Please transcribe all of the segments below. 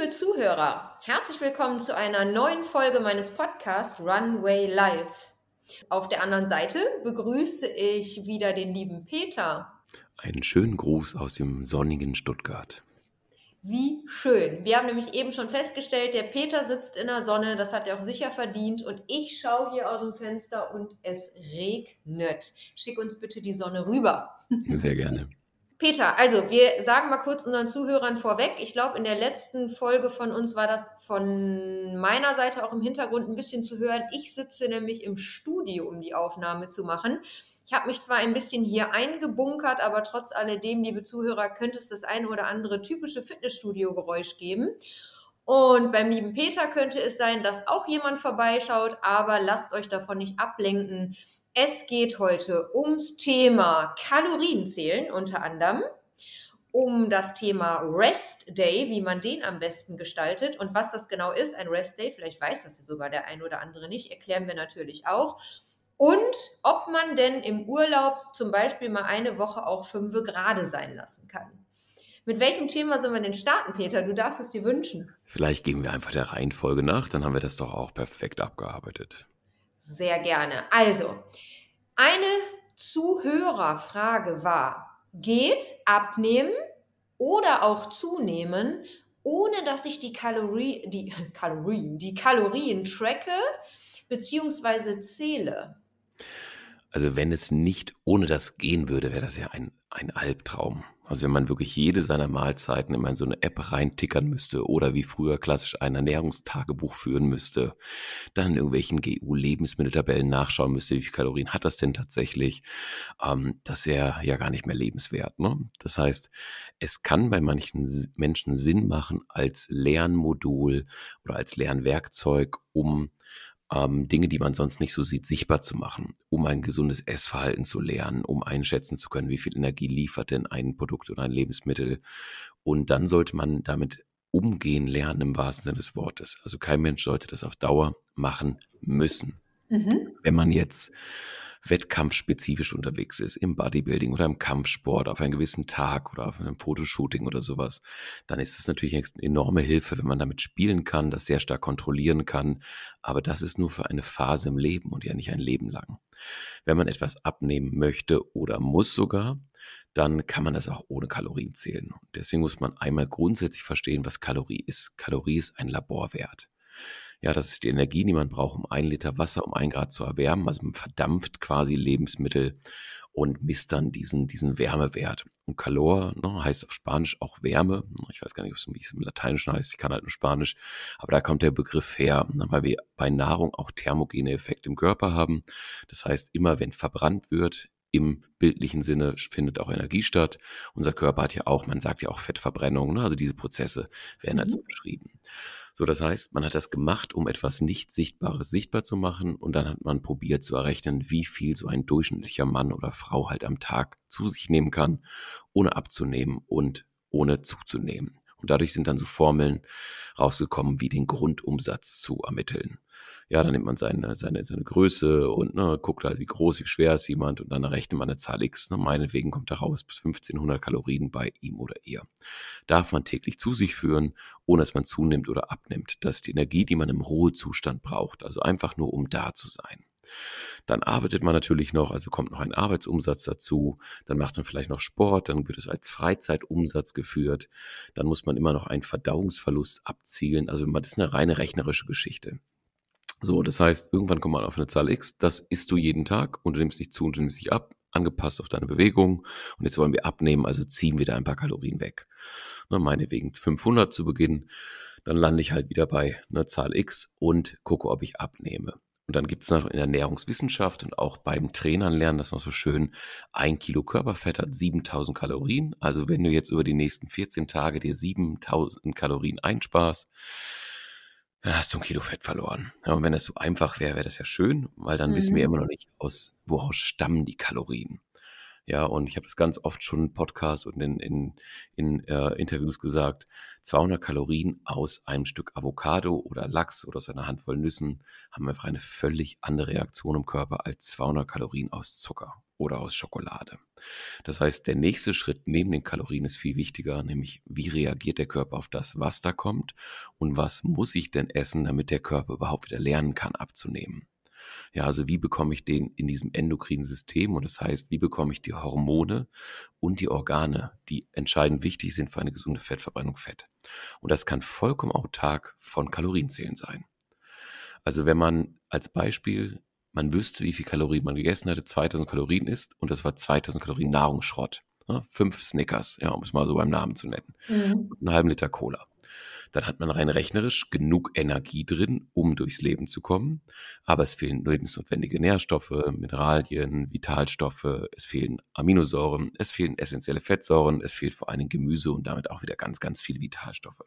Liebe Zuhörer, herzlich willkommen zu einer neuen Folge meines Podcasts Runway Live. Auf der anderen Seite begrüße ich wieder den lieben Peter. Einen schönen Gruß aus dem sonnigen Stuttgart. Wie schön. Wir haben nämlich eben schon festgestellt, der Peter sitzt in der Sonne, das hat er auch sicher verdient. Und ich schaue hier aus dem Fenster und es regnet. Schick uns bitte die Sonne rüber. Sehr gerne. Peter, also wir sagen mal kurz unseren Zuhörern vorweg. Ich glaube, in der letzten Folge von uns war das von meiner Seite auch im Hintergrund ein bisschen zu hören. Ich sitze nämlich im Studio, um die Aufnahme zu machen. Ich habe mich zwar ein bisschen hier eingebunkert, aber trotz alledem, liebe Zuhörer, könnte es das ein oder andere typische Fitnessstudio-Geräusch geben. Und beim lieben Peter könnte es sein, dass auch jemand vorbeischaut, aber lasst euch davon nicht ablenken. Es geht heute ums Thema Kalorienzählen unter anderem, um das Thema Rest Day, wie man den am besten gestaltet und was das genau ist, ein Rest Day, vielleicht weiß das ja sogar der ein oder andere nicht, erklären wir natürlich auch. Und ob man denn im Urlaub zum Beispiel mal eine Woche auch 5 Grad sein lassen kann. Mit welchem Thema sollen wir denn starten, Peter? Du darfst es dir wünschen. Vielleicht gehen wir einfach der Reihenfolge nach, dann haben wir das doch auch perfekt abgearbeitet. Sehr gerne. Also, eine Zuhörerfrage war, geht abnehmen oder auch zunehmen, ohne dass ich die Kalorien tracke bzw. zähle? Also wenn es nicht ohne das gehen würde, wäre das ja ein Albtraum. Also wenn man wirklich jede seiner Mahlzeiten immer in so eine App reintickern müsste oder wie früher klassisch ein Ernährungstagebuch führen müsste, dann in irgendwelchen GU-Lebensmitteltabellen nachschauen müsste, wie viel Kalorien hat das denn tatsächlich, das wäre ja gar nicht mehr lebenswert. Ne? Das heißt, es kann bei manchen Menschen Sinn machen als Lernmodul oder als Lernwerkzeug, um Dinge, die man sonst nicht so sieht, sichtbar zu machen, um ein gesundes Essverhalten zu lernen, um einschätzen zu können, wie viel Energie liefert denn ein Produkt oder ein Lebensmittel. Und dann sollte man damit umgehen lernen im wahrsten Sinne des Wortes. Also kein Mensch sollte das auf Dauer machen müssen. Wenn man jetzt wettkampfspezifisch unterwegs ist, im Bodybuilding oder im Kampfsport, auf einen gewissen Tag oder auf einem Fotoshooting oder sowas, dann ist es natürlich eine enorme Hilfe, wenn man damit spielen kann, das sehr stark kontrollieren kann. Aber das ist nur für eine Phase im Leben und ja nicht ein Leben lang. Wenn man etwas abnehmen möchte oder muss sogar, dann kann man das auch ohne Kalorien zählen. Deswegen muss man einmal grundsätzlich verstehen, was Kalorie ist. Kalorie ist ein Laborwert. Ja, das ist die Energie, die man braucht, um 1 Liter Wasser um 1 Grad zu erwärmen. Also man verdampft quasi Lebensmittel und misst dann diesen Wärmewert. Und Calor, ne, heißt auf Spanisch auch Wärme. Ich weiß gar nicht, wie es im Lateinischen heißt. Ich kann halt nur Spanisch. Aber da kommt der Begriff her, ne, weil wir bei Nahrung auch thermogene Effekte im Körper haben. Das heißt, immer wenn verbrannt wird, im bildlichen Sinne findet auch Energie statt. Unser Körper hat ja auch, man sagt ja auch Fettverbrennung, ne? Also diese Prozesse werden halt so beschrieben. So, das heißt, man hat das gemacht, um etwas nicht Sichtbares sichtbar zu machen und dann hat man probiert zu errechnen, wie viel so ein durchschnittlicher Mann oder Frau halt am Tag zu sich nehmen kann, ohne abzunehmen und ohne zuzunehmen. Und dadurch sind dann so Formeln rausgekommen, wie den Grundumsatz zu ermitteln. Ja, dann nimmt man seine Größe und ne, guckt halt, wie groß, wie schwer ist jemand und dann errechnet man eine Zahl X. Ne, meinetwegen kommt da raus bis 1500 Kalorien bei ihm oder ihr. Darf man täglich zu sich führen, ohne dass man zunimmt oder abnimmt. Das ist die Energie, die man im Ruhezustand braucht, also einfach nur, um da zu sein. Dann arbeitet man natürlich noch, also kommt noch ein Arbeitsumsatz dazu, dann macht man vielleicht noch Sport, dann wird es als Freizeitumsatz geführt, dann muss man immer noch einen Verdauungsverlust abzielen, also das ist eine reine rechnerische Geschichte. So, das heißt, irgendwann kommt man auf eine Zahl X, das isst du jeden Tag und du nimmst dich zu und du nimmst dich ab, angepasst auf deine Bewegung und jetzt wollen wir abnehmen, also ziehen wir da ein paar Kalorien weg. Na, meinetwegen 500 zu Beginn, dann lande ich halt wieder bei einer Zahl X und gucke, ob ich abnehme. Und dann gibt es noch in der Ernährungswissenschaft und auch beim Trainern lernen das noch so schön, 1 Kilo Körperfett hat 7000 Kalorien. Also wenn du jetzt über die nächsten 14 Tage dir 7000 Kalorien einsparst, dann hast du 1 Kilo Fett verloren. Ja, und wenn das so einfach wäre, wäre das ja schön, weil dann wissen wir immer noch nicht, woraus stammen die Kalorien. Ja, und ich habe das ganz oft schon im Podcast und in Interviews gesagt, 200 Kalorien aus einem Stück Avocado oder Lachs oder aus einer Handvoll Nüssen haben einfach eine völlig andere Reaktion im Körper als 200 Kalorien aus Zucker oder aus Schokolade. Das heißt, der nächste Schritt neben den Kalorien ist viel wichtiger, nämlich wie reagiert der Körper auf das, was da kommt und was muss ich denn essen, damit der Körper überhaupt wieder lernen kann abzunehmen. Ja, also wie bekomme ich den in diesem endokrinen System und das heißt, wie bekomme ich die Hormone und die Organe, die entscheidend wichtig sind für eine gesunde Fettverbrennung, Fett. Und das kann vollkommen autark von Kalorienzählen sein. Also wenn man als Beispiel, man wüsste, wie viel Kalorien man gegessen hatte, 2000 Kalorien isst und das war 2000 Kalorien Nahrungsschrott. Ne? 5 Snickers, ja, um es mal so beim Namen zu nennen. Mhm. Und einen halben Liter Cola. Dann hat man rein rechnerisch genug Energie drin, um durchs Leben zu kommen. Aber es fehlen lebensnotwendige Nährstoffe, Mineralien, Vitalstoffe, es fehlen Aminosäuren, es fehlen essentielle Fettsäuren, es fehlt vor allen Dingen Gemüse und damit auch wieder ganz, ganz viele Vitalstoffe.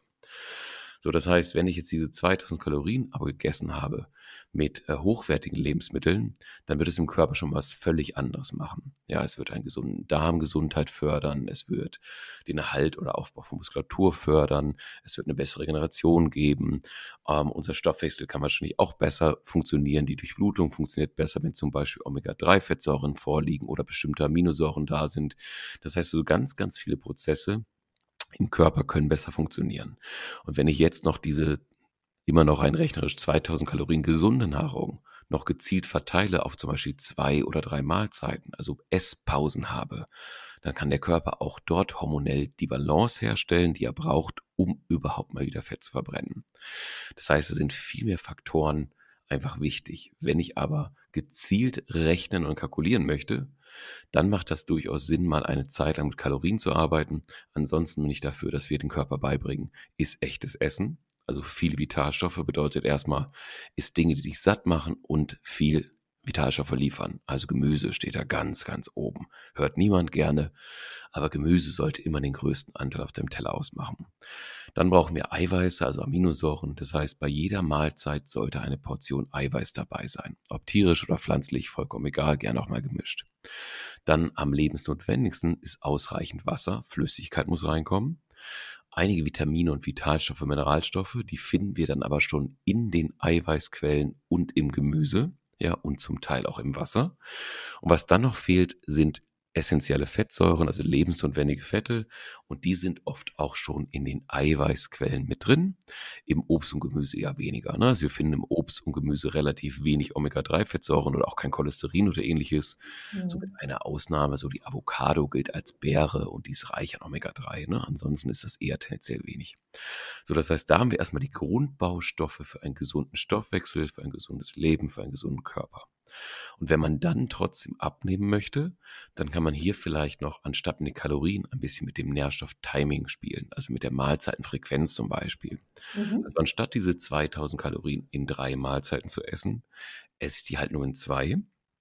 So, das heißt, wenn ich jetzt diese 2000 Kalorien aber gegessen habe mit hochwertigen Lebensmitteln, dann wird es im Körper schon was völlig anderes machen. Ja, es wird einen gesunden Darmgesundheit fördern, es wird den Erhalt oder Aufbau von Muskulatur fördern, es wird eine bessere Regeneration geben, unser Stoffwechsel kann wahrscheinlich auch besser funktionieren, die Durchblutung funktioniert besser, wenn zum Beispiel Omega-3-Fettsäuren vorliegen oder bestimmte Aminosäuren da sind. Das heißt, so ganz, ganz viele Prozesse im Körper können besser funktionieren. Und wenn ich jetzt noch diese immer noch rein rechnerisch 2000 Kalorien gesunde Nahrung noch gezielt verteile auf zum Beispiel 2 oder 3 Mahlzeiten, also Esspausen habe, dann kann der Körper auch dort hormonell die Balance herstellen, die er braucht, um überhaupt mal wieder Fett zu verbrennen. Das heißt, es sind viel mehr Faktoren einfach wichtig. Wenn ich aber gezielt rechnen und kalkulieren möchte, dann macht das durchaus Sinn, mal eine Zeit lang mit Kalorien zu arbeiten. Ansonsten bin ich dafür, dass wir den Körper beibringen, ist echtes Essen. Also viele Vitalstoffe bedeutet erstmal, ist Dinge, die dich satt machen und viel Vitalstoffe liefern. Also Gemüse steht da ganz, ganz oben. Hört niemand gerne, aber Gemüse sollte immer den größten Anteil auf dem Teller ausmachen. Dann brauchen wir Eiweiße, also Aminosäuren. Das heißt, bei jeder Mahlzeit sollte eine Portion Eiweiß dabei sein. Ob tierisch oder pflanzlich, vollkommen egal, gern auch mal gemischt. Dann am lebensnotwendigsten ist ausreichend Wasser. Flüssigkeit muss reinkommen. Einige Vitamine und Vitalstoffe, Mineralstoffe, die finden wir dann aber schon in den Eiweißquellen und im Gemüse, ja, und zum Teil auch im Wasser. Und was dann noch fehlt, sind essentielle Fettsäuren, also lebensnotwendige Fette, und die sind oft auch schon in den Eiweißquellen mit drin. Im Obst und Gemüse eher weniger. Ne? Also wir finden im Obst und Gemüse relativ wenig Omega-3-Fettsäuren oder auch kein Cholesterin oder ähnliches. So mit Mhm. einer Ausnahme, so die Avocado gilt als Beere und die ist reich an Omega-3. Ne? Ansonsten ist das eher tendenziell wenig. So, das heißt, da haben wir erstmal die Grundbaustoffe für einen gesunden Stoffwechsel, für ein gesundes Leben, für einen gesunden Körper. Und wenn man dann trotzdem abnehmen möchte, dann kann man hier vielleicht noch anstatt mit den Kalorien ein bisschen mit dem Nährstoff-Timing spielen, also mit der Mahlzeitenfrequenz zum Beispiel. Mhm. Also anstatt diese 2000 Kalorien in 3 Mahlzeiten zu essen, esse ich die halt nur in 2,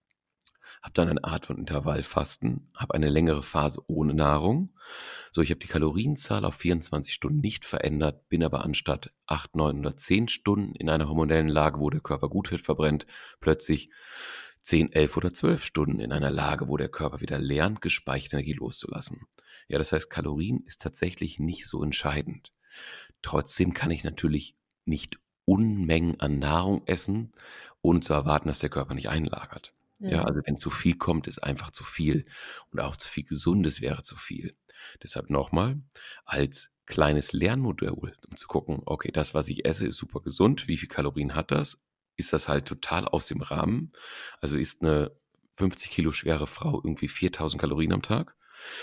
habe dann eine Art von Intervallfasten, habe eine längere Phase ohne Nahrung. So, ich habe die Kalorienzahl auf 24 Stunden nicht verändert, bin aber anstatt 8, 9 oder 10 Stunden in einer hormonellen Lage, wo der Körper gut Fett verbrennt, plötzlich 10, 11 oder 12 Stunden in einer Lage, wo der Körper wieder lernt, gespeicherte Energie loszulassen. Ja, das heißt, Kalorien ist tatsächlich nicht so entscheidend. Trotzdem kann ich natürlich nicht Unmengen an Nahrung essen, ohne zu erwarten, dass der Körper nicht einlagert. Ja, Mhm. also wenn zu viel kommt, ist einfach zu viel. Und auch zu viel Gesundes wäre zu viel. Deshalb nochmal, als kleines Lernmodell, um zu gucken, okay, das, was ich esse, ist super gesund. Wie viel Kalorien hat das? Ist das halt total aus dem Rahmen? Also ist eine 50 Kilo schwere Frau irgendwie 4000 Kalorien am Tag?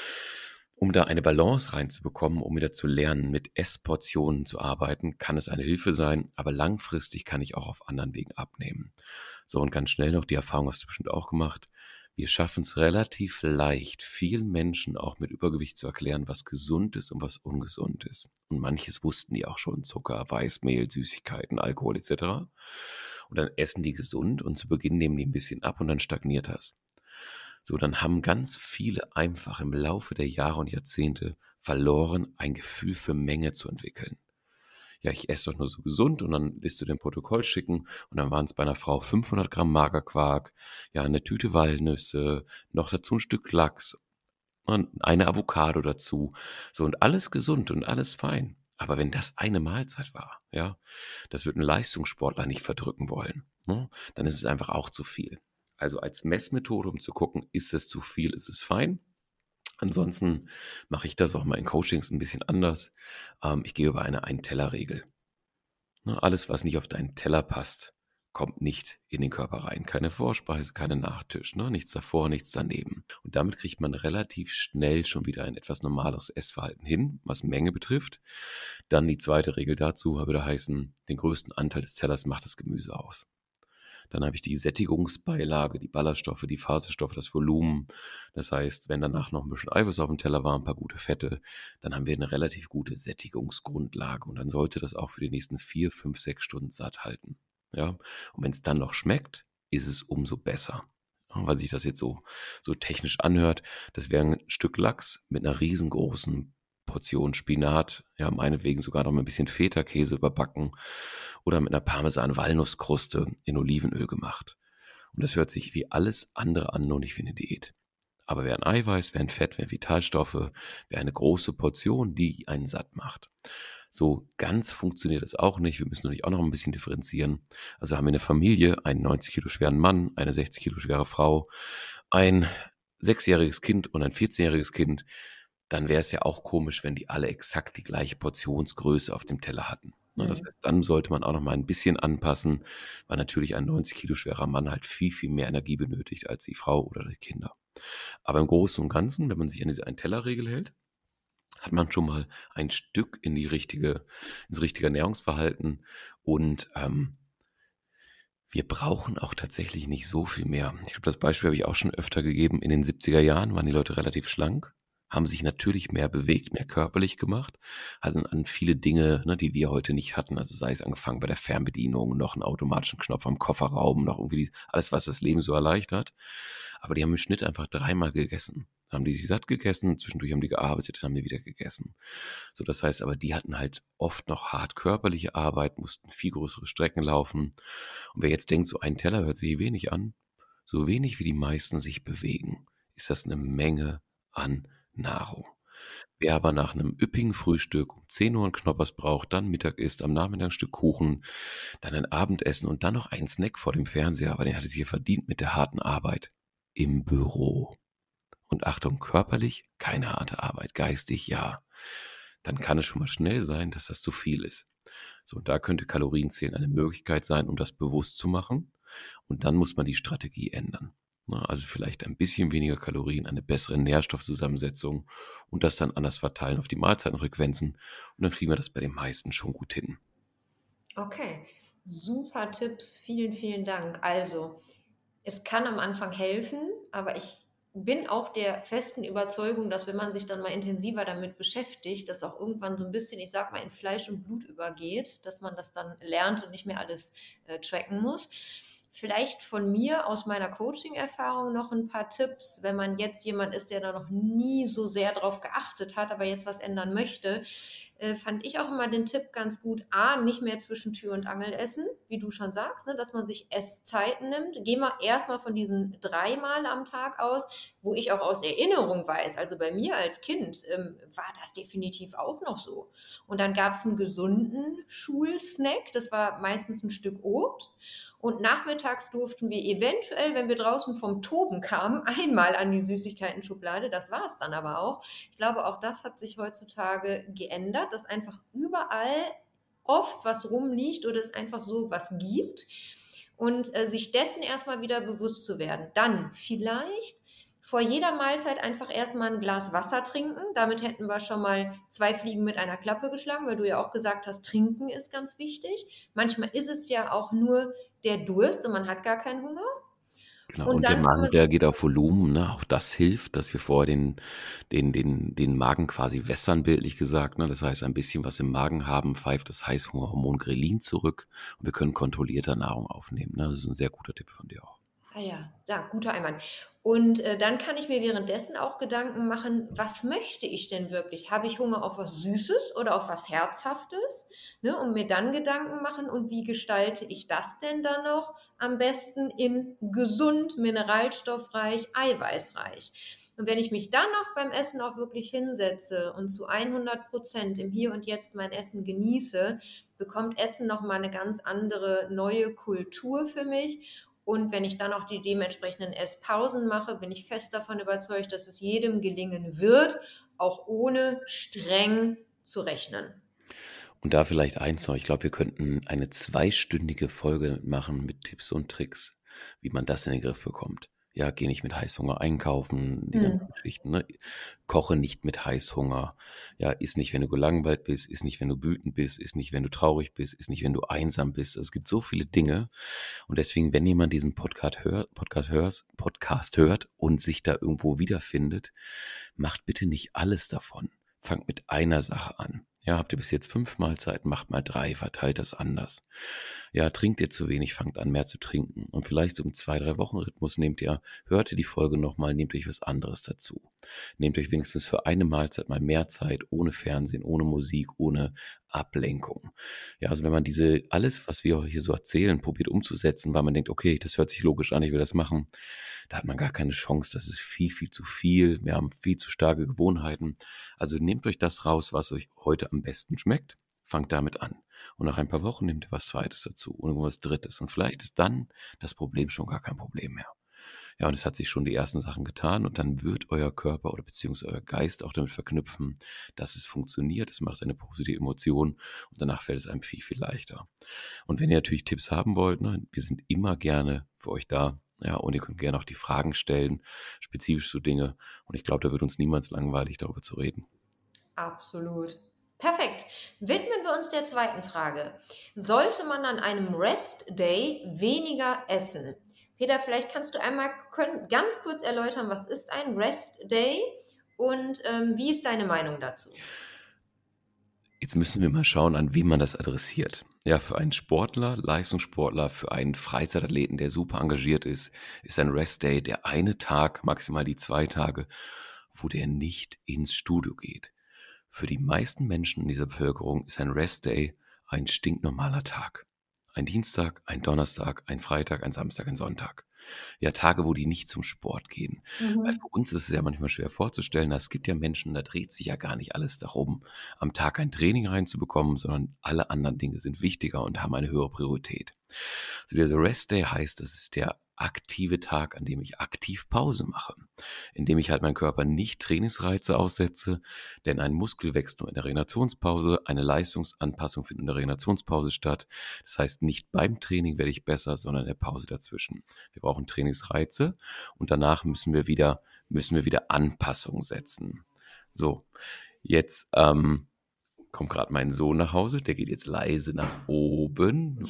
Um da eine Balance reinzubekommen, um wieder zu lernen, mit Essportionen zu arbeiten, kann es eine Hilfe sein, aber langfristig kann ich auch auf anderen Wegen abnehmen. So, und ganz schnell noch, die Erfahrung hast du bestimmt auch gemacht. Wir schaffen es relativ leicht, vielen Menschen auch mit Übergewicht zu erklären, was gesund ist und was ungesund ist. Und manches wussten die auch schon, Zucker, Weißmehl, Süßigkeiten, Alkohol etc. Und dann essen die gesund und zu Beginn nehmen die ein bisschen ab und dann stagniert das. So, dann haben ganz viele einfach im Laufe der Jahre und Jahrzehnte verloren, ein Gefühl für Menge zu entwickeln. ja, ich esse doch nur so gesund und dann lässt du dir ein Protokoll schicken und dann waren es bei einer Frau 500 Gramm Magerquark, ja, eine Tüte Walnüsse, noch dazu ein Stück Lachs und eine Avocado dazu. So und alles gesund und alles fein. Aber wenn das eine Mahlzeit war, ja, das wird ein Leistungssportler nicht verdrücken wollen, ne? Dann ist es einfach auch zu viel. Also als Messmethode, um zu gucken, ist es zu viel, ist es fein? Ansonsten mache ich das auch mal in Coachings ein bisschen anders. Ich gehe über eine Ein-Teller-Regel. Ne, alles, was nicht auf deinen Teller passt, kommt nicht in den Körper rein. Keine Vorspeise, keine Nachtisch, ne? Nichts davor, nichts daneben. Und damit kriegt man relativ schnell schon wieder ein etwas normaleres Essverhalten hin, was Menge betrifft. Dann die zweite Regel dazu würde heißen, den größten Anteil des Tellers macht das Gemüse aus. Dann habe ich die Sättigungsbeilage, die Ballaststoffe, die Faserstoffe, das Volumen. Das heißt, wenn danach noch ein bisschen Eiweiß auf dem Teller war, ein paar gute Fette, dann haben wir eine relativ gute Sättigungsgrundlage. Und dann sollte das auch für die nächsten 4, 5, 6 Stunden satt halten. Ja? Und wenn es dann noch schmeckt, ist es umso besser. Ja, weil sich das jetzt so technisch anhört, das wäre ein Stück Lachs mit einer riesengroßen Portion Spinat, ja, meinetwegen sogar noch mit ein bisschen Feta-Käse überbacken oder mit einer Parmesan-Walnusskruste in Olivenöl gemacht. Und das hört sich wie alles andere an, nur nicht wie eine Diät. Aber wäre ein Eiweiß, wäre ein Fett, wären Vitalstoffe, wäre eine große Portion, die einen satt macht. So ganz funktioniert das auch nicht. Wir müssen natürlich auch noch ein bisschen differenzieren. Also haben wir eine Familie, einen 90 Kilo schweren Mann, eine 60 Kilo schwere Frau, ein 6-jähriges Kind und ein 14-jähriges Kind, dann wäre es ja auch komisch, wenn die alle exakt die gleiche Portionsgröße auf dem Teller hatten. Ne, das Mhm. heißt, dann sollte man auch noch mal ein bisschen anpassen, weil natürlich ein 90 Kilo schwerer Mann halt viel, viel mehr Energie benötigt als die Frau oder die Kinder. Aber im Großen und Ganzen, wenn man sich an diese Ein-Teller-Regel hält, hat man schon mal ein Stück ins richtige Ernährungsverhalten und wir brauchen auch tatsächlich nicht so viel mehr. Ich glaube, das Beispiel habe ich auch schon öfter gegeben. In den 70er Jahren waren die Leute relativ schlank, haben sich natürlich mehr bewegt, mehr körperlich gemacht, hatten an viele Dinge, ne, die wir heute nicht hatten. Also sei es angefangen bei der Fernbedienung, noch einen automatischen Knopf am Kofferraum, noch irgendwie alles, was das Leben so erleichtert. Aber die haben im Schnitt einfach 3-mal gegessen. Dann haben die sich satt gegessen, zwischendurch haben die gearbeitet, dann haben die wieder gegessen. So, das heißt aber, die hatten halt oft noch hart körperliche Arbeit, mussten viel größere Strecken laufen. Und wer jetzt denkt, so ein Teller hört sich wenig an, so wenig wie die meisten sich bewegen, ist das eine Menge an Nahrung. Wer aber nach einem üppigen Frühstück um 10 Uhr 'n Knoppers braucht, dann Mittag isst, am Nachmittag 'n Stück Kuchen, dann ein Abendessen und dann noch einen Snack vor dem Fernseher, aber den hat er sich ja verdient mit der harten Arbeit im Büro. Und Achtung, körperlich keine harte Arbeit, geistig ja. Dann kann es schon mal schnell sein, dass das zu viel ist. So, und da könnte Kalorienzählen eine Möglichkeit sein, um das bewusst zu machen. Und dann muss man die Strategie ändern. Ne, also vielleicht ein bisschen weniger Kalorien, eine bessere Nährstoffzusammensetzung und das dann anders verteilen auf die Mahlzeitenfrequenzen. Und dann kriegen wir das bei den meisten schon gut hin. Okay, super Tipps. Vielen, vielen Dank. Also, es kann am Anfang helfen, aber ich bin auch der festen Überzeugung, dass wenn man sich dann mal intensiver damit beschäftigt, das auch irgendwann so ein bisschen, ich sag mal, in Fleisch und Blut übergeht, dass man das dann lernt und nicht mehr alles tracken muss. Vielleicht von mir aus meiner Coaching-Erfahrung noch ein paar Tipps, wenn man jetzt jemand ist, der da noch nie so sehr drauf geachtet hat, aber jetzt was ändern möchte, fand ich auch immer den Tipp ganz gut, A, nicht mehr zwischen Tür und Angel essen, wie du schon sagst, ne, dass man sich Esszeiten nimmt. Geh mal erstmal von diesen 3 Mal am Tag aus, wo ich auch aus Erinnerung weiß, also bei mir als Kind war das definitiv auch noch so. Und dann gab es einen gesunden Schulsnack, das war meistens ein Stück Obst. Und nachmittags durften wir eventuell, wenn wir draußen vom Toben kamen, einmal an die Süßigkeiten-Schublade. Das war es dann aber auch. Ich glaube, auch das hat sich heutzutage geändert, dass einfach überall oft was rumliegt oder es einfach so was gibt. Und sich dessen erstmal wieder bewusst zu werden. Dann vielleicht vor jeder Mahlzeit einfach erstmal ein Glas Wasser trinken. Damit hätten wir schon mal 2 Fliegen mit einer Klappe geschlagen, weil du ja auch gesagt hast, trinken ist ganz wichtig. Manchmal ist es ja auch nur der Durst und man hat gar keinen Hunger. Genau, Und und der dann kann Magen man sich reagiert auf Volumen, ne? Auch das hilft, dass wir vorher den Magen quasi wässern, bildlich gesagt, ne? Das heißt, ein bisschen was im Magen haben, pfeift das Heißhungerhormon Grelin zurück und wir können kontrollierter Nahrung aufnehmen, ne? Das ist ein sehr guter Tipp von dir auch. Ah ja, guter Einwand. Und dann kann ich mir währenddessen auch Gedanken machen, was möchte ich denn wirklich? Habe ich Hunger auf was Süßes oder auf was Herzhaftes? Ne, und mir dann Gedanken machen, und wie gestalte ich das denn dann noch am besten in gesund, mineralstoffreich, eiweißreich? Und wenn ich mich dann noch beim Essen auch wirklich hinsetze und zu 100% im Hier und Jetzt mein Essen genieße, bekommt Essen nochmal eine ganz andere neue Kultur für mich. Und wenn ich dann auch die dementsprechenden Esspausen mache, bin ich fest davon überzeugt, dass es jedem gelingen wird, auch ohne streng zu rechnen. Und da vielleicht eins noch, ich glaube, wir könnten eine zweistündige Folge machen mit Tipps und Tricks, wie man das in den Griff bekommt. Ja, geh nicht mit Heißhunger einkaufen, die ganzen Mhm. Geschichten, ne? Koche nicht mit Heißhunger. Ja, iss nicht, wenn du gelangweilt bist, iss nicht, wenn du wütend bist, iss nicht, wenn du traurig bist, iss nicht, wenn du einsam bist. Also es gibt so viele Dinge. Und deswegen, wenn jemand diesen Podcast hört und sich da irgendwo wiederfindet, macht bitte nicht alles davon. Fangt mit einer Sache an. Ja, habt ihr bis jetzt 5 Mahlzeiten, macht mal 3, verteilt das anders. Ja, trinkt ihr zu wenig, fangt an mehr zu trinken. Und vielleicht so im 2-3 Wochen-Rhythmus hört ihr die Folge nochmal, nehmt euch was anderes dazu. Nehmt euch wenigstens für eine Mahlzeit mal mehr Zeit, ohne Fernsehen, ohne Musik, ohne Ablenkung. Ja, also wenn man alles, was wir hier so erzählen, probiert umzusetzen, weil man denkt, okay, das hört sich logisch an, ich will das machen, da hat man gar keine Chance, das ist viel, viel zu viel, wir haben viel zu starke Gewohnheiten. Also nehmt euch das raus, was euch heute am besten schmeckt, fangt damit an. Und nach ein paar Wochen nehmt ihr was Zweites dazu und irgendwas Drittes. Und vielleicht ist dann das Problem schon gar kein Problem mehr. Ja, und es hat sich schon die ersten Sachen getan und dann wird euer Körper oder beziehungsweise euer Geist auch damit verknüpfen, dass es funktioniert, es macht eine positive Emotion und danach fällt es einem viel, viel leichter. Und wenn ihr natürlich Tipps haben wollt, ne, wir sind immer gerne für euch da. Ja, und ihr könnt gerne auch die Fragen stellen, spezifisch zu Dinge. Und ich glaube, da wird uns niemals langweilig, darüber zu reden. Absolut. Perfekt. Widmen wir uns der zweiten Frage. Sollte man an einem Rest Day weniger essen? Peter, vielleicht kannst du einmal ganz kurz erläutern, was ist ein Rest Day und wie ist deine Meinung dazu? Jetzt müssen wir mal schauen, an wen man das adressiert. Ja, für einen Sportler, Leistungssportler, für einen Freizeitathleten, der super engagiert ist ein Rest-Day der eine Tag, maximal die 2 Tage, wo der nicht ins Studio geht. Für die meisten Menschen in dieser Bevölkerung ist ein Rest-Day ein stinknormaler Tag. Ein Dienstag, ein Donnerstag, ein Freitag, ein Samstag, ein Sonntag. Ja, Tage, wo die nicht zum Sport gehen. Weil für Mhm. uns ist es ja manchmal schwer vorzustellen, es gibt ja Menschen, da dreht sich ja gar nicht alles darum, am Tag ein Training reinzubekommen, sondern alle anderen Dinge sind wichtiger und haben eine höhere Priorität. So dieser Rest Day heißt, das ist der aktive Tag, an dem ich aktiv Pause mache, in dem ich halt meinen Körper nicht Trainingsreize aussetze, denn ein Muskel wächst nur in der Regenerationspause, eine Leistungsanpassung findet in der Regenerationspause statt. Das heißt, nicht beim Training werde ich besser, sondern in der Pause dazwischen. Wir brauchen Trainingsreize und danach müssen wir wieder Anpassungen setzen. So, jetzt kommt gerade mein Sohn nach Hause, der geht jetzt leise nach oben.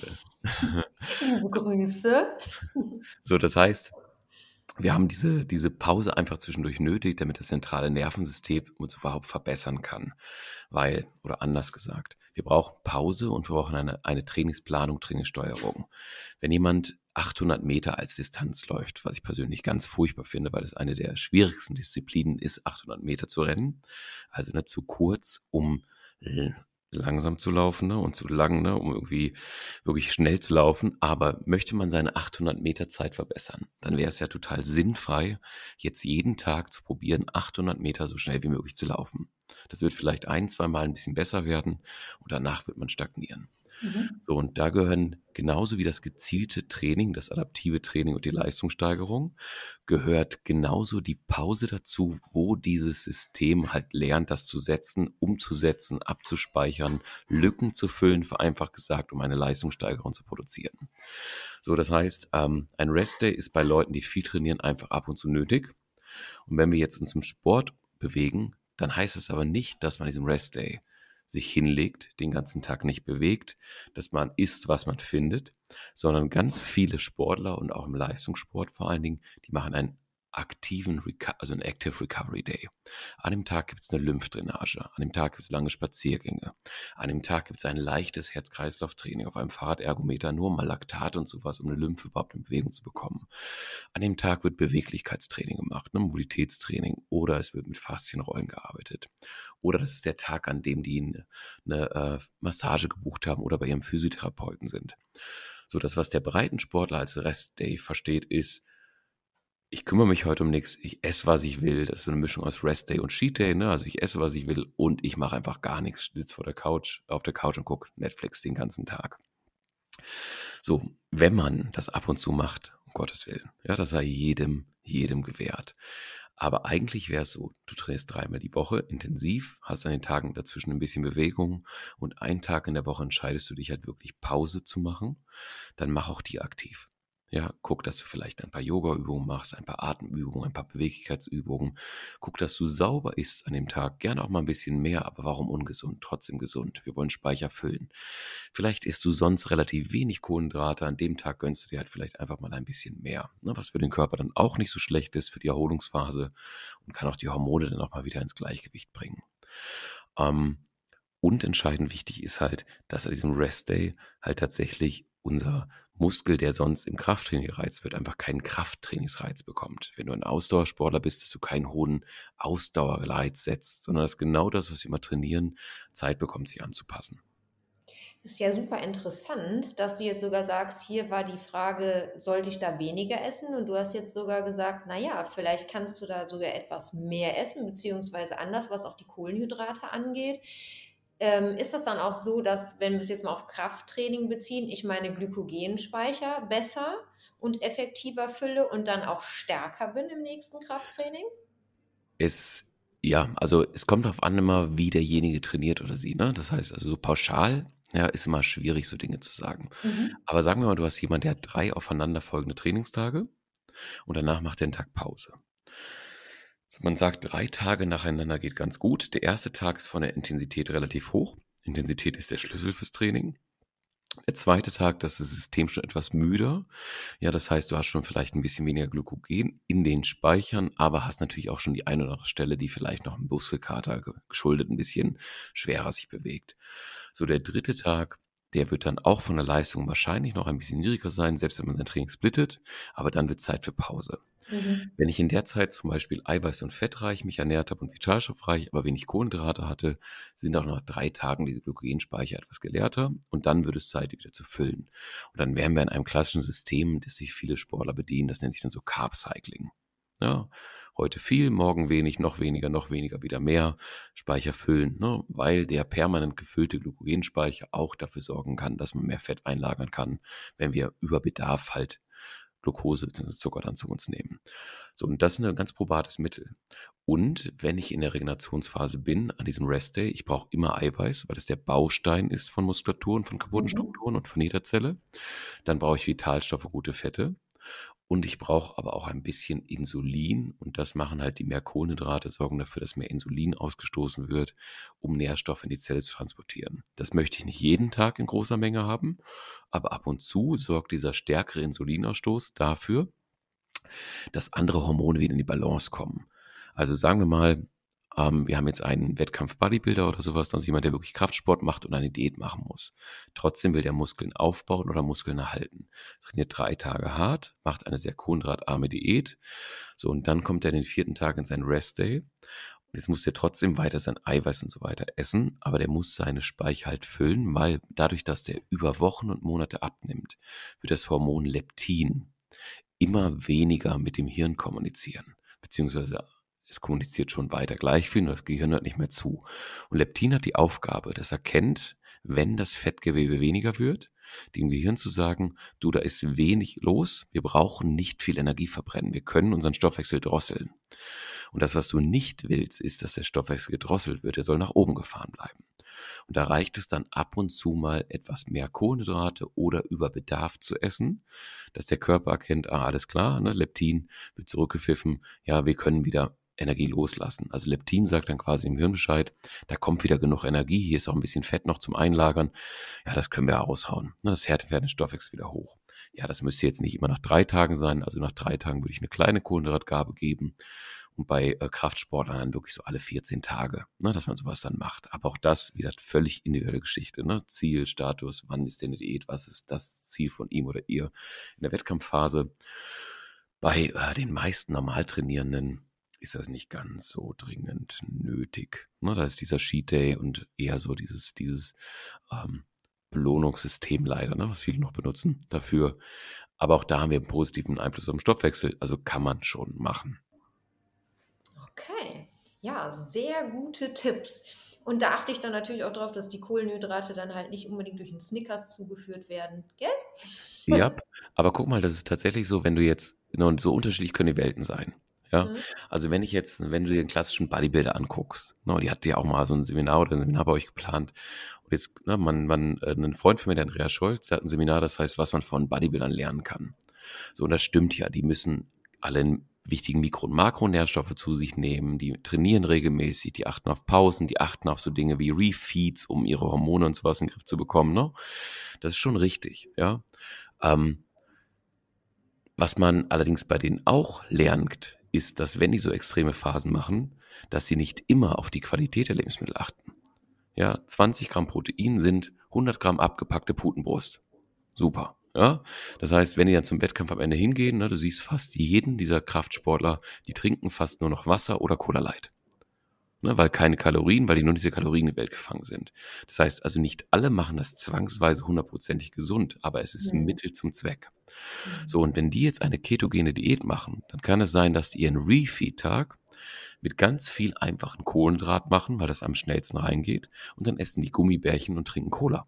Liebe Grüße. So, das heißt, wir haben diese Pause einfach zwischendurch nötig, damit das zentrale Nervensystem uns überhaupt verbessern kann. Weil, oder anders gesagt, wir brauchen Pause und wir brauchen eine Trainingsplanung, Trainingssteuerung. Wenn jemand 800 Meter als Distanz läuft, was ich persönlich ganz furchtbar finde, weil es eine der schwierigsten Disziplinen ist, 800 Meter zu rennen, also nicht zu kurz, um langsam zu laufen, ne, und zu lang, ne, um irgendwie wirklich schnell zu laufen. Aber möchte man seine 800 Meter Zeit verbessern, dann wäre es ja total sinnfrei, jetzt jeden Tag zu probieren, 800 Meter so schnell wie möglich zu laufen. Das wird vielleicht 1-2 Mal ein bisschen besser werden und danach wird man stagnieren. Mhm. So, und da gehören genauso wie das gezielte Training, das adaptive Training und die Leistungssteigerung, gehört genauso die Pause dazu, wo dieses System halt lernt, das zu setzen, umzusetzen, abzuspeichern, Lücken zu füllen, vereinfacht gesagt, um eine Leistungssteigerung zu produzieren. So, das heißt, ein Rest-Day ist bei Leuten, die viel trainieren, einfach ab und zu nötig. Und wenn wir jetzt uns im Sport bewegen, dann heißt es aber nicht, dass man diesen Rest-Day sich hinlegt, den ganzen Tag nicht bewegt, dass man isst, was man findet, sondern ganz viele Sportler und auch im Leistungssport vor allen Dingen, die machen ein also einen Active Recovery Day. An dem Tag gibt es eine Lymphdrainage, an dem Tag gibt es lange Spaziergänge, an dem Tag gibt es ein leichtes Herz-Kreislauf-Training auf einem Fahrradergometer, nur mal Laktat und sowas, um eine Lymphe überhaupt in Bewegung zu bekommen. An dem Tag wird Beweglichkeitstraining gemacht, Mobilitätstraining, oder es wird mit Faszienrollen gearbeitet. Oder das ist der Tag, an dem die eine Massage gebucht haben oder bei ihrem Physiotherapeuten sind. So, das, was der Breitensportler als Rest-Day versteht, ist: Ich kümmere mich heute um nichts, ich esse, was ich will. Das ist so eine Mischung aus Rest Day und Cheat Day, ne? Also ich esse, was ich will, und ich mache einfach gar nichts, sitze auf der Couch und gucke Netflix den ganzen Tag. So, wenn man das ab und zu macht, um Gottes Willen, ja, das sei jedem gewährt. Aber eigentlich wäre es so: Du trainierst 3-mal die Woche intensiv, hast an den Tagen dazwischen ein bisschen Bewegung und einen Tag in der Woche entscheidest du dich halt wirklich Pause zu machen. Dann mach auch die aktiv. Ja, guck, dass du vielleicht ein paar Yoga-Übungen machst, ein paar Atemübungen, ein paar Beweglichkeitsübungen. Guck, dass du sauber isst an dem Tag. Gerne auch mal ein bisschen mehr, aber warum ungesund? Trotzdem gesund. Wir wollen Speicher füllen. Vielleicht isst du sonst relativ wenig Kohlenhydrate. An dem Tag gönnst du dir halt vielleicht einfach mal ein bisschen mehr, ne, was für den Körper dann auch nicht so schlecht ist für die Erholungsphase und kann auch die Hormone dann auch mal wieder ins Gleichgewicht bringen. Ähm, und entscheidend wichtig ist halt, dass an diesem Rest Day halt tatsächlich unser Muskel, der sonst im Krafttraining gereizt wird, einfach keinen Krafttrainingsreiz bekommt. Wenn du ein Ausdauersportler bist, dass du keinen hohen Ausdauerreiz setzt, sondern dass genau das, was wir immer trainieren, Zeit bekommt, sich anzupassen. Ist ja super interessant, dass du jetzt sogar sagst, hier war die Frage, sollte ich da weniger essen? Und du hast jetzt sogar gesagt, naja, vielleicht kannst du da sogar etwas mehr essen, beziehungsweise anders, was auch die Kohlenhydrate angeht. Ist das dann auch so, dass, wenn wir es jetzt mal auf Krafttraining beziehen, ich meine Glykogenspeicher besser und effektiver fülle und dann auch stärker bin im nächsten Krafttraining? Also es kommt darauf an immer, wie derjenige trainiert oder sie, ne? Das heißt, also so pauschal, ja, ist immer schwierig, so Dinge zu sagen. Mhm. Aber sagen wir mal, du hast jemanden, der hat 3 aufeinanderfolgende Trainingstage und danach macht er einen Tag Pause. So, man sagt, 3 Tage nacheinander geht ganz gut. Der erste Tag ist von der Intensität relativ hoch. Intensität ist der Schlüssel fürs Training. Der zweite Tag, das ist das System schon etwas müder. Ja, das heißt, du hast schon vielleicht ein bisschen weniger Glykogen in den Speichern, aber hast natürlich auch schon die eine oder andere Stelle, die vielleicht noch im Muskelkater geschuldet ein bisschen schwerer sich bewegt. So, der dritte Tag, der wird dann auch von der Leistung wahrscheinlich noch ein bisschen niedriger sein, selbst wenn man sein Training splittet, aber dann wird Zeit für Pause. Mhm. Wenn ich in der Zeit zum Beispiel eiweiß- und fettreich mich ernährt habe und vitalstoffreich, aber wenig Kohlenhydrate hatte, sind auch nach 3 Tagen diese Glykogenspeicher etwas geleerter und dann wird es Zeit, die wieder zu füllen. Und dann wären wir in einem klassischen System, das sich viele Sportler bedienen, das nennt sich dann so Carb Cycling. Ja, heute viel, morgen wenig, noch weniger, wieder mehr, Speicher füllen, ne, weil der permanent gefüllte Glykogenspeicher auch dafür sorgen kann, dass man mehr Fett einlagern kann, wenn wir über Bedarf halt Glucose bzw. Zucker dann zu uns nehmen. So, und das ist ein ganz probates Mittel. Und wenn ich in der Regenerationsphase bin, an diesem Rest Day, ich brauche immer Eiweiß, weil das der Baustein ist von Muskulatur und von kaputten Mhm. Strukturen und von jeder Zelle. Dann brauche ich Vitalstoffe, gute Fette. Und ich brauche aber auch ein bisschen Insulin. Und das machen halt die mehr Kohlenhydrate, sorgen dafür, dass mehr Insulin ausgestoßen wird, um Nährstoffe in die Zelle zu transportieren. Das möchte ich nicht jeden Tag in großer Menge haben, aber ab und zu sorgt dieser stärkere Insulinausstoß dafür, dass andere Hormone wieder in die Balance kommen. Also sagen wir mal, wir haben jetzt einen Wettkampf-Bodybuilder oder sowas, also jemand, der wirklich Kraftsport macht und eine Diät machen muss. Trotzdem will der Muskeln aufbauen oder Muskeln erhalten. Trainiert 3 Tage hart, macht eine sehr kohlenhydratarme Diät. So, und dann kommt er den 4. Tag in seinen Rest Day. Und jetzt muss der trotzdem weiter sein Eiweiß und so weiter essen, aber der muss seine Speicher halt füllen, weil dadurch, dass der über Wochen und Monate abnimmt, wird das Hormon Leptin immer weniger mit dem Hirn kommunizieren, beziehungsweise es kommuniziert schon weiter gleich viel, nur das Gehirn hört nicht mehr zu. Und Leptin hat die Aufgabe, das erkennt, wenn das Fettgewebe weniger wird, dem Gehirn zu sagen, du, da ist wenig los, wir brauchen nicht viel Energie verbrennen, wir können unseren Stoffwechsel drosseln. Und das, was du nicht willst, ist, dass der Stoffwechsel gedrosselt wird, er soll nach oben gefahren bleiben. Und da reicht es dann ab und zu mal etwas mehr Kohlenhydrate oder über Bedarf zu essen, dass der Körper erkennt, alles klar, ne, Leptin wird zurückgepfiffen, ja, wir können wieder Energie loslassen. Also Leptin sagt dann quasi im Hirn Bescheid, da kommt wieder genug Energie, hier ist auch ein bisschen Fett noch zum Einlagern, ja, das können wir raushauen. Ne, das härtet den Stoffwechsel wieder hoch. Ja, das müsste jetzt nicht immer nach 3 Tagen sein. Also nach 3 Tagen würde ich eine kleine Kohlenhydratgabe geben und bei Kraftsportlern dann wirklich so alle 14 Tage, ne, dass man sowas dann macht. Aber auch das wieder völlig individuelle Geschichte. Ne? Ziel, Status, wann ist denn eine Diät, was ist das Ziel von ihm oder ihr in der Wettkampfphase. Bei den meisten normal Trainierenden ist das nicht ganz so dringend nötig. Ne? Da ist dieser Cheat Day und eher so dieses Belohnungssystem leider, ne? Was viele noch benutzen dafür. Aber auch da haben wir einen positiven Einfluss auf den Stoffwechsel, also kann man schon machen. Okay, ja, sehr gute Tipps. Und da achte ich dann natürlich auch darauf, dass die Kohlenhydrate dann halt nicht unbedingt durch einen Snickers zugeführt werden, gell? Ja, aber guck mal, das ist tatsächlich so, wenn du jetzt, ne, und so unterschiedlich können die Welten sein. Ja, Mhm. also wenn du dir den klassischen Bodybuilder anguckst, ne, die hat ja auch mal so ein Seminar oder ein Seminar bei euch geplant. Und jetzt, ne, ein Freund von mir, der Andreas Scholz, der hat ein Seminar, das heißt, was man von Bodybuildern lernen kann. So, und das stimmt ja, die müssen alle wichtigen Mikro- und Makronährstoffe zu sich nehmen, die trainieren regelmäßig, die achten auf Pausen, die achten auf so Dinge wie Refeeds, um ihre Hormone und sowas in den Griff zu bekommen, ne? Das ist schon richtig, ja. Ähm, Was man allerdings bei denen auch lernt, ist, dass wenn die so extreme Phasen machen, dass sie nicht immer auf die Qualität der Lebensmittel achten. Ja, 20 Gramm Protein sind 100 Gramm abgepackte Putenbrust. Super. Ja, das heißt, wenn die dann zum Wettkampf am Ende hingehen, ne, du siehst fast jeden dieser Kraftsportler, die trinken fast nur noch Wasser oder Cola Light. Ne, weil keine Kalorien, weil die nur in diese Kalorien in die Welt gefangen sind. Das heißt also, nicht alle machen das zwangsweise hundertprozentig gesund, aber es ist ein Mhm. Mittel zum Zweck. Mhm. So, und wenn die jetzt eine ketogene Diät machen, dann kann es sein, dass die ihren Refeed-Tag mit ganz viel einfachen Kohlenhydrat machen, weil das am schnellsten reingeht, und dann essen die Gummibärchen und trinken Cola.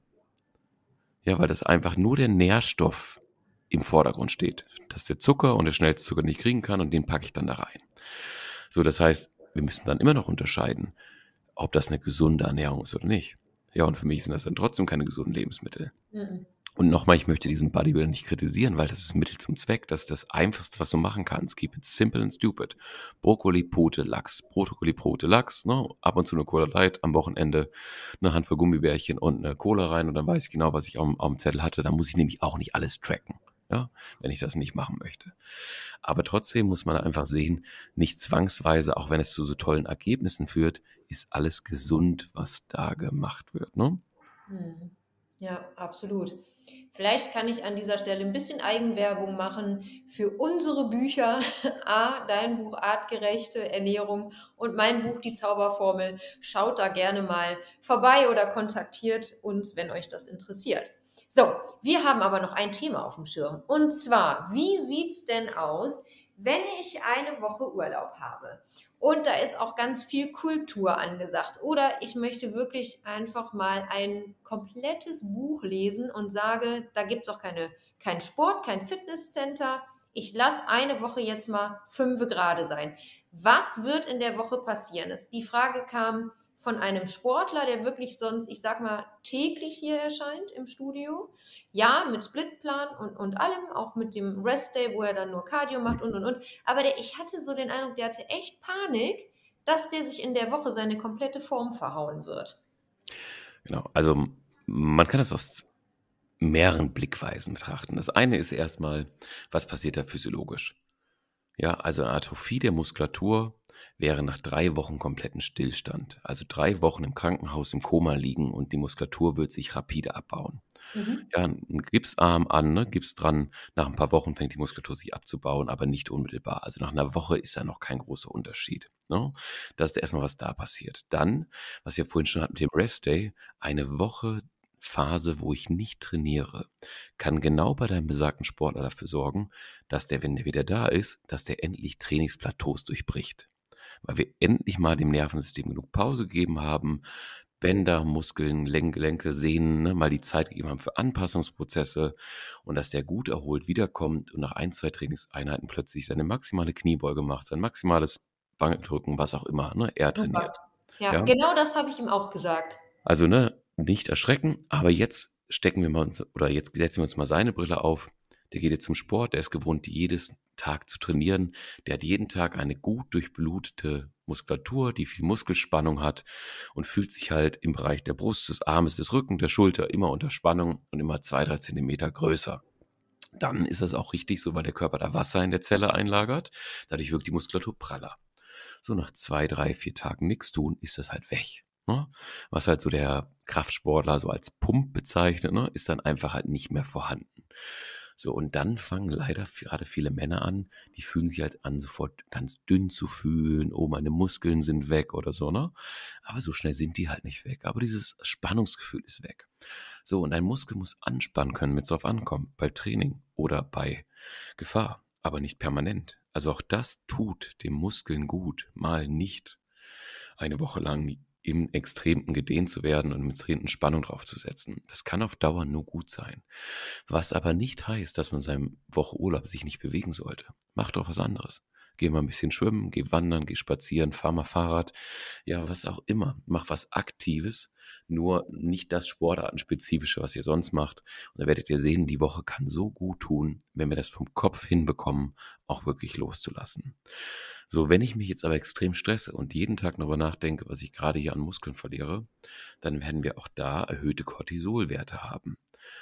Ja, weil das einfach nur der Nährstoff im Vordergrund steht, dass der Zucker und der schnellste Zucker nicht kriegen kann und den packe ich dann da rein. So, das heißt, wir müssen dann immer noch unterscheiden, ob das eine gesunde Ernährung ist oder nicht. Ja, und für mich sind das dann trotzdem keine gesunden Lebensmittel. Mhm. Und nochmal, ich möchte diesen Bodybuilder nicht kritisieren, weil das ist Mittel zum Zweck. Das ist das Einfachste, was du machen kannst. Keep it simple and stupid. Brokkoli, Pute, Lachs. Brokkoli, Pute, Lachs. Ne? Ab und zu eine Cola Light, am Wochenende eine Handvoll Gummibärchen und eine Cola rein. Und dann weiß ich genau, was ich auf dem Zettel hatte. Da muss ich nämlich auch nicht alles tracken. Ja, wenn ich das nicht machen möchte. Aber trotzdem muss man einfach sehen, nicht zwangsweise, auch wenn es zu so tollen Ergebnissen führt, ist alles gesund, was da gemacht wird. Ne? Mhm. Ja, absolut. Vielleicht kann ich an dieser Stelle ein bisschen Eigenwerbung machen für unsere Bücher. A, dein Buch Artgerechte Ernährung und mein Buch Die Zauberformel. Schaut da gerne mal vorbei oder kontaktiert uns, wenn euch das interessiert. So, wir haben aber noch ein Thema auf dem Schirm. Und zwar, wie sieht's denn aus, wenn ich eine Woche Urlaub habe? Und da ist auch ganz viel Kultur angesagt. Oder ich möchte wirklich einfach mal ein komplettes Buch lesen und sage, da gibt es auch kein Sport, kein Fitnesscenter. Ich lasse eine Woche jetzt mal 5 Grad sein. Was wird in der Woche passieren? Die Frage kam von einem Sportler, der wirklich sonst, ich sag mal, täglich hier erscheint im Studio. Ja, mit Splitplan und allem, auch mit dem Rest Day, wo er dann nur Cardio macht und. Aber ich hatte so den Eindruck, der hatte echt Panik, dass der sich in der Woche seine komplette Form verhauen wird. Genau. Also man kann das aus mehreren Blickweisen betrachten. Das eine ist erstmal, was passiert da physiologisch? Ja, also eine Atrophie der Muskulatur wäre nach 3 Wochen kompletten Stillstand. Also 3 Wochen im Krankenhaus im Koma liegen und die Muskulatur wird sich rapide abbauen. Mhm. Ja, ein Gipsarm an, ne, Gips dran. Nach ein paar Wochen fängt die Muskulatur sich abzubauen, aber nicht unmittelbar. Also nach einer Woche ist da noch kein großer Unterschied. Ne? Das ist erstmal, was da passiert. Dann, was wir vorhin schon hatten mit dem Rest Day, eine Woche Phase, wo ich nicht trainiere, kann genau bei deinem besagten Sportler dafür sorgen, dass der, wenn der wieder da ist, dass der endlich Trainingsplateaus durchbricht. Weil wir endlich mal dem Nervensystem genug Pause gegeben haben, Bänder, Muskeln, Gelenke, Sehnen, ne, mal die Zeit gegeben haben für Anpassungsprozesse und dass der gut erholt wiederkommt und nach 1, 2 Trainingseinheiten plötzlich seine maximale Kniebeuge macht, sein maximales Bankdrücken, was auch immer, ne, er Super. trainiert. Ja, Ja, genau das habe ich ihm auch gesagt. also ne, nicht erschrecken, aber jetzt stecken wir mal uns, oder jetzt setzen wir uns mal seine Brille auf. Der geht jetzt zum Sport, der ist gewohnt, jeden Tag zu trainieren. Der hat jeden Tag eine gut durchblutete Muskulatur, die viel Muskelspannung hat und fühlt sich halt im Bereich der Brust, des Armes, des Rücken, der Schulter immer unter Spannung und immer 2, 3 Zentimeter größer. dann ist das auch richtig so, weil der Körper da Wasser in der Zelle einlagert. Dadurch wirkt die Muskulatur praller. So nach 2, 3, 4 Tagen nichts tun, ist das halt weg. Ne? Was halt so der Kraftsportler so als Pump bezeichnet, ne, ist dann einfach halt nicht mehr vorhanden. So, und dann fangen leider gerade viele Männer an, die fühlen sich halt an, sofort ganz dünn zu fühlen, oh, meine Muskeln sind weg oder so, ne? Aber so schnell sind die halt nicht weg. Aber dieses Spannungsgefühl ist weg. So, und ein Muskel muss anspannen können, wenn es drauf ankommt, bei Training oder bei Gefahr, aber nicht permanent. Also auch das tut dem Muskeln gut, mal nicht eine Woche lang im Extremen gedehnt zu werden und mit extremen Spannung draufzusetzen. Das kann auf Dauer nur gut sein. Was aber nicht heißt, dass man seine Woche Urlaub sich nicht bewegen sollte. Mach doch was anderes. Geh mal ein bisschen schwimmen, geh wandern, geh spazieren, fahr mal Fahrrad. Ja, was auch immer. Mach was Aktives, nur nicht das Sportartenspezifische, was ihr sonst macht. Und da werdet ihr sehen, die Woche kann so gut tun, wenn wir das vom Kopf hinbekommen, auch wirklich loszulassen. So, wenn ich mich jetzt aber extrem stresse und jeden Tag darüber nachdenke, was ich gerade hier an Muskeln verliere, dann werden wir auch da erhöhte Cortisolwerte haben.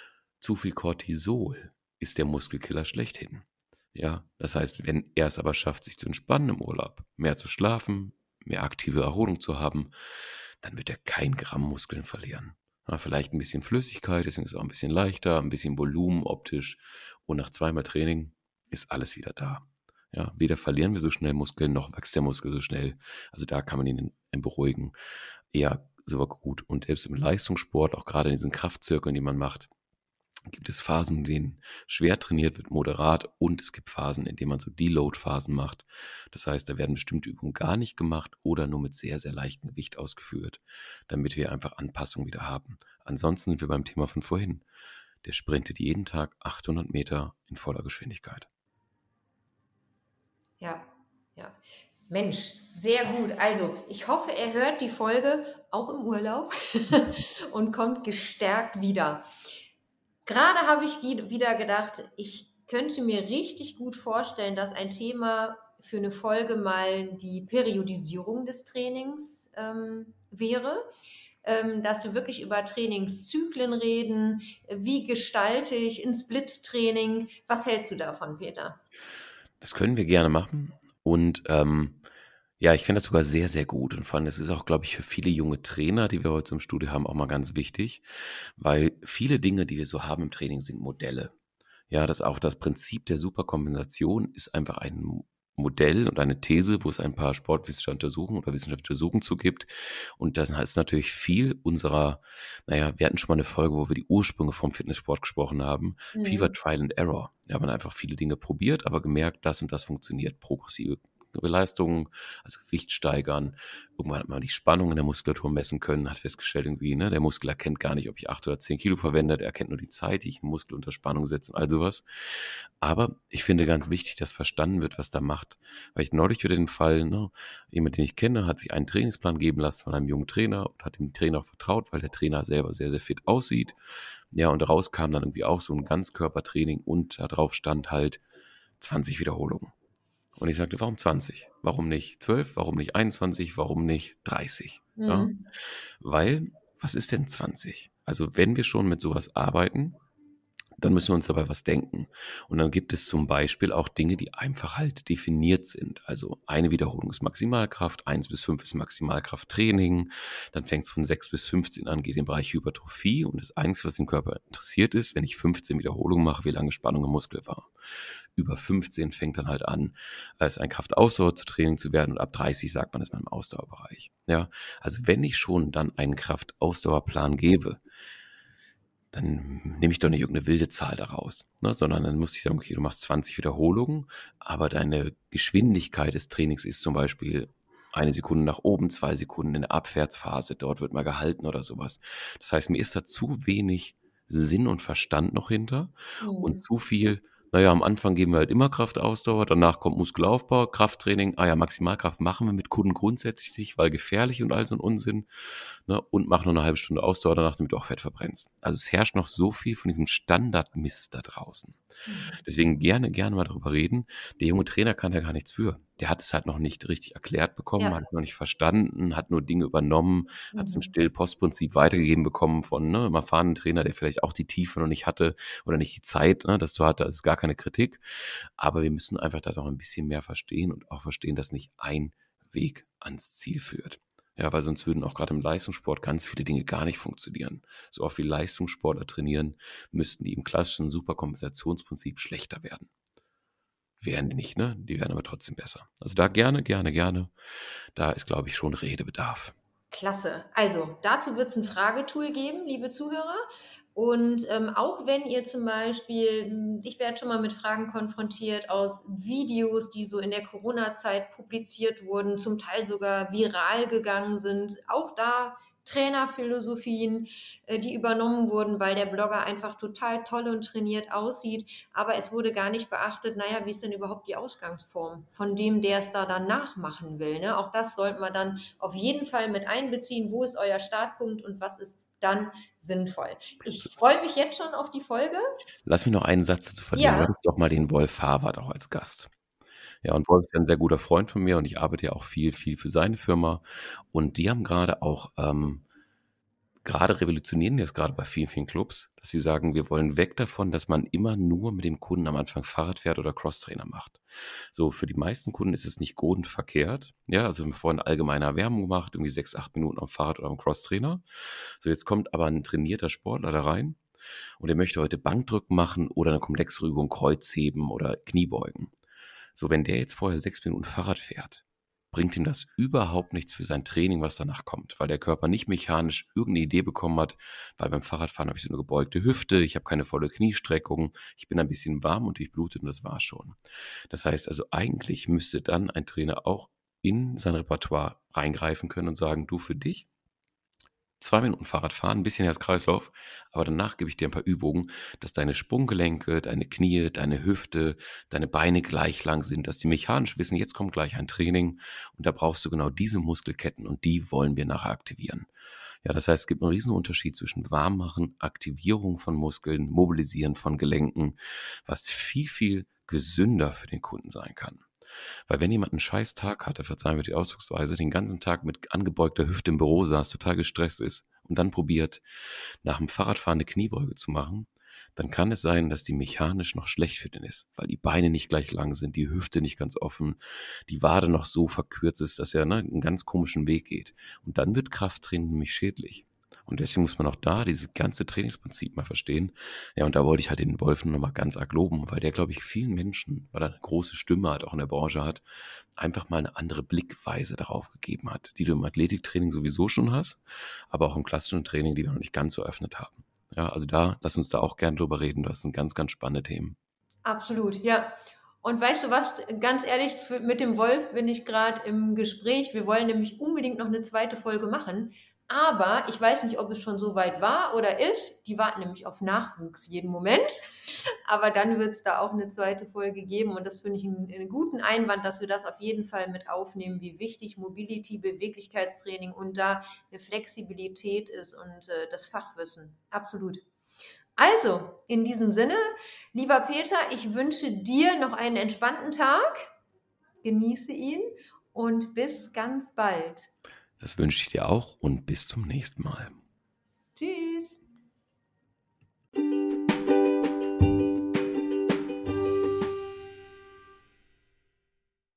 Zu viel Cortisol ist der Muskelkiller schlechthin. Ja, das heißt, wenn er es aber schafft, sich zu entspannen im Urlaub, mehr zu schlafen, mehr aktive Erholung zu haben, dann wird er kein Gramm Muskeln verlieren. Ja, vielleicht ein bisschen Flüssigkeit, deswegen ist es auch ein bisschen leichter, ein bisschen Volumen optisch und nach 2-mal Training ist alles wieder da. Ja, weder verlieren wir so schnell Muskeln, noch wächst der Muskel so schnell. Also da kann man ihn beruhigen. Eher sogar gut. Und selbst im Leistungssport, auch gerade in diesen Kraftzirkeln, die man macht, gibt es Phasen, in denen schwer trainiert wird, moderat, und es gibt Phasen, in denen man so Deload-Phasen macht. Das heißt, da werden bestimmte Übungen gar nicht gemacht oder nur mit sehr, sehr leichtem Gewicht ausgeführt, damit wir einfach Anpassung wieder haben. Ansonsten sind wir beim Thema von vorhin. Der sprintet jeden Tag 800 Meter in voller Geschwindigkeit. Ja, ja. Mensch, sehr gut. Also, ich hoffe, er hört die Folge auch im Urlaub und kommt gestärkt wieder. Gerade habe ich wieder gedacht, ich könnte mir richtig gut vorstellen, dass ein Thema für eine Folge mal die Periodisierung des Trainings wäre. Dass wir wirklich über Trainingszyklen reden. Wie gestalte ich ein Split-Training? Was hältst du davon, Peter? Das können wir gerne machen. Und ja, ich finde das sogar sehr, sehr gut. Und vor allem, das ist auch, glaube ich, für viele junge Trainer, die wir heute im Studio haben, auch mal ganz wichtig, weil viele Dinge, die wir so haben im Training, sind Modelle. Ja, das auch das Prinzip der Superkompensation ist einfach ein Modell und eine These, wo es ein paar Sportwissenschaftler untersuchen oder Wissenschaftler Untersuchungen zu gibt. Und das heißt natürlich viel unserer, naja, wir hatten schon mal eine Folge, wo wir die Ursprünge vom Fitnesssport gesprochen haben. Viel war Trial and Error. Ja, man hat einfach viele Dinge probiert, aber gemerkt, das und das funktioniert. Progressive Leistungen, also Gewicht steigern. Irgendwann hat man die Spannung in der Muskulatur messen können, hat festgestellt, irgendwie, ne, der Muskel erkennt gar nicht, ob ich 8 oder 10 Kilo verwende, er erkennt nur die Zeit, die ich einen Muskel unter Spannung setze und all sowas. Aber ich finde ganz wichtig, dass verstanden wird, was da macht. Weil ich neulich wieder den Fall, ne, jemand, den ich kenne, hat sich einen Trainingsplan geben lassen von einem jungen Trainer und hat dem Trainer auch vertraut, weil der Trainer selber sehr, sehr fit aussieht. Ja, und daraus kam dann irgendwie auch so ein Ganzkörpertraining und da drauf stand halt 20 Wiederholungen. Und ich sagte, warum 20? Warum nicht 12? Warum nicht 21? Warum nicht 30? Ja? Weil, was ist denn 20? Also wenn wir schon mit sowas arbeiten, dann müssen wir uns dabei was denken. Und dann gibt es zum Beispiel auch Dinge, die einfach halt definiert sind. Also eine Wiederholung ist Maximalkraft, 1 bis 5 ist Maximalkrafttraining, dann fängt es von 6 bis 15 an, geht im Bereich Hypertrophie, und das Einzige, was den Körper interessiert ist, wenn ich 15 Wiederholungen mache, wie lange Spannung im Muskel war. Über 15 fängt dann halt an, als ein Kraftausdauertraining zu werden, und ab 30 sagt man, ist man im Ausdauerbereich. Ja, also wenn ich schon dann einen Kraftausdauerplan gebe, dann nehme ich doch nicht irgendeine wilde Zahl daraus, ne? Sondern dann muss ich sagen, okay, du machst 20 Wiederholungen, aber deine Geschwindigkeit des Trainings ist zum Beispiel 1 Sekunde nach oben, 2 Sekunden in der Abwärtsphase, dort wird mal gehalten oder sowas. Das heißt, mir ist da zu wenig Sinn und Verstand noch hinter und zu viel naja, am Anfang geben wir halt immer Kraftausdauer, danach kommt Muskelaufbau, Krafttraining. Ah ja, Maximalkraft machen wir mit Kunden grundsätzlich nicht, weil gefährlich und all so ein Unsinn. Ne? Und mach nur eine halbe Stunde Ausdauer danach, damit du auch Fett verbrennst. Also es herrscht noch so viel von diesem Standardmist da draußen. Deswegen gerne, gerne mal drüber reden. Der junge Trainer kann da gar nichts für. Der hat es halt noch nicht richtig erklärt bekommen, hat Ja. es noch nicht verstanden, hat nur Dinge übernommen, hat es im Mhm. Still-Post-Prinzip weitergegeben bekommen von einem erfahrenen Trainer, der vielleicht auch die Tiefe noch nicht hatte oder nicht die Zeit, ne, das zu hatte. Das ist gar keine Kritik. Aber wir müssen einfach da noch ein bisschen mehr verstehen und auch verstehen, dass nicht ein Weg ans Ziel führt. Ja, weil sonst würden auch gerade im Leistungssport ganz viele Dinge gar nicht funktionieren. So oft wie Leistungssportler trainieren, müssten die im klassischen Superkompensationsprinzip schlechter werden. Werden die nicht, ne? Die werden aber trotzdem besser. Also da gerne, gerne, gerne. Da ist, glaube ich, schon Redebedarf. Klasse. Also, dazu wird es ein Fragetool geben, liebe Zuhörer. Und auch wenn ihr zum Beispiel, ich werde schon mal mit Fragen konfrontiert aus Videos, die so in der Corona-Zeit publiziert wurden, zum Teil sogar viral gegangen sind. Auch da Trainerphilosophien, die übernommen wurden, weil der Blogger einfach total toll und trainiert aussieht. Aber es wurde gar nicht beachtet, naja, wie ist denn überhaupt die Ausgangsform von dem, der es da dann nachmachen will. Ne? Auch das sollte man dann auf jeden Fall mit einbeziehen. Wo ist euer Startpunkt und was ist dann sinnvoll? Ich freue mich jetzt schon auf die Folge. Lass mich noch einen Satz dazu verlieren. Du Ja. hattest doch mal den Wolf Harvard auch als Gast. Ja, und Wolf ist ja ein sehr guter Freund von mir und ich arbeite ja auch viel, viel für seine Firma. Und die haben gerade auch gerade revolutionieren die das gerade bei vielen, vielen Clubs, dass sie sagen, wir wollen weg davon, dass man immer nur mit dem Kunden am Anfang Fahrrad fährt oder Crosstrainer macht. So, für die meisten Kunden ist es nicht grundverkehrt. Ja, also wir haben vorhin allgemeine Erwärmung gemacht, irgendwie 6, 8 Minuten am Fahrrad oder am Crosstrainer. So, jetzt kommt aber ein trainierter Sportler da rein und der möchte heute Bankdrücken machen oder eine komplexere Übung Kreuzheben oder Kniebeugen. So, wenn der jetzt vorher 6 Minuten Fahrrad fährt, bringt ihm das überhaupt nichts für sein Training, was danach kommt, weil der Körper nicht mechanisch irgendeine Idee bekommen hat, weil beim Fahrradfahren habe ich so eine gebeugte Hüfte, ich habe keine volle Kniestreckung, ich bin ein bisschen warm und durchblutet und das war schon. Das heißt also, eigentlich müsste dann ein Trainer auch in sein Repertoire reingreifen können und sagen, du für dich 2 Minuten Fahrrad fahren, ein bisschen Herz-Kreislauf, aber danach gebe ich dir ein paar Übungen, dass deine Sprunggelenke, deine Knie, deine Hüfte, deine Beine gleich lang sind, dass die mechanisch wissen, jetzt kommt gleich ein Training und da brauchst du genau diese Muskelketten und die wollen wir nachher aktivieren. Ja, das heißt, es gibt einen riesen Unterschied zwischen Warmmachen, Aktivierung von Muskeln, Mobilisieren von Gelenken, was viel, viel gesünder für den Kunden sein kann. Weil wenn jemand einen scheiß Tag hatte, verzeihen wir die Ausdrucksweise, den ganzen Tag mit angebeugter Hüfte im Büro saß, total gestresst ist und dann probiert, nach dem Fahrradfahren eine Kniebeuge zu machen, dann kann es sein, dass die mechanisch noch schlecht für den ist, weil die Beine nicht gleich lang sind, die Hüfte nicht ganz offen, die Wade noch so verkürzt ist, dass er einen ganz komischen Weg geht. Und dann wird Krafttraining nämlich schädlich. Und deswegen muss man auch da dieses ganze Trainingsprinzip mal verstehen. Ja, und da wollte ich halt den Wolf nur noch mal ganz arg loben, weil der, glaube ich, vielen Menschen, weil er eine große Stimme halt auch in der Branche hat, einfach mal eine andere Blickweise darauf gegeben hat, die du im Athletiktraining sowieso schon hast, aber auch im klassischen Training, die wir noch nicht ganz so eröffnet haben. Ja, also lass uns da auch gern drüber reden. Das sind ganz, ganz spannende Themen. Absolut, ja. Und weißt du was, ganz ehrlich, mit dem Wolf bin ich gerade im Gespräch. Wir wollen nämlich unbedingt noch eine zweite Folge machen. Aber ich weiß nicht, ob es schon so weit war oder ist. Die warten nämlich auf Nachwuchs jeden Moment. Aber dann wird es da auch eine zweite Folge geben. Und das finde ich einen guten Einwand, dass wir das auf jeden Fall mit aufnehmen, wie wichtig Mobility, Beweglichkeitstraining und da eine Flexibilität ist und das Fachwissen. Absolut. Also, in diesem Sinne, lieber Peter, ich wünsche dir noch einen entspannten Tag, genieße ihn und bis ganz bald. Das wünsche ich dir auch und bis zum nächsten Mal.